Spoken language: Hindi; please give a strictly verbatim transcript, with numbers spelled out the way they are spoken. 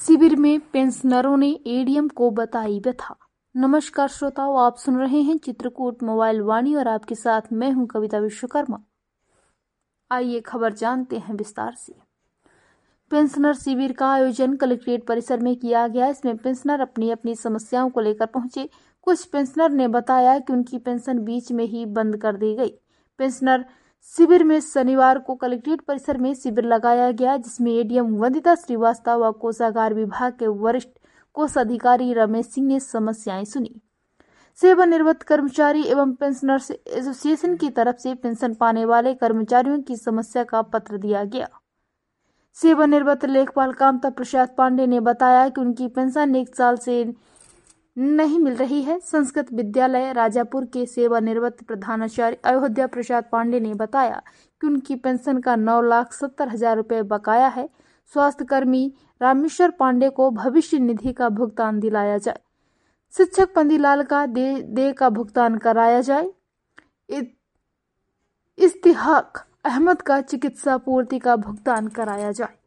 शिविर में पेंशनरों ने एडीएम को बताई व्यथा। नमस्कार श्रोताओं, आप सुन रहे हैं चित्रकूट मोबाइल वाणी और आपके साथ मैं हूं कविता विश्वकर्मा। आइए खबर जानते हैं विस्तार से। पेंशनर शिविर का आयोजन कलेक्ट्रेट परिसर में किया गया। इसमें पेंशनर अपनी अपनी समस्याओं को लेकर पहुंचे। कुछ पेंशनर ने बताया कि उनकी पेंशन बीच में ही बंद कर दी गई। पेंशनर शिविर में शनिवार को कलेक्ट्रेट परिसर में शिविर लगाया गया, जिसमें एडीएम वंदिता श्रीवास्तव व कोषागार विभाग के वरिष्ठ कोषाधिकारी रमेश सिंह ने समस्याएं सुनी। सेवानिवृत्त कर्मचारी एवं पेंशनर्स एसोसिएशन की तरफ से पेंशन पाने वाले कर्मचारियों की समस्या का पत्र दिया गया। सेवानिवृत्त लेखपाल कामता प्रसाद पांडे ने बताया कि उनकी पेंशन एक साल से नहीं मिल रही है। संस्कृत विद्यालय राजापुर के सेवानिवृत्त प्रधानाचार्य अयोध्या प्रसाद पांडे ने बताया कि उनकी पेंशन का नौ लाख सत्तर हजार रुपये बकाया है। स्वास्थ्य कर्मी रामेश्वर पांडे को भविष्य निधि का भुगतान दिलाया जाए। शिक्षक पंदीलाल का दे दे का भुगतान कराया जाए। इस्तिहाक अहमद का चिकित्सा पूर्ति का भुगतान कराया जाए।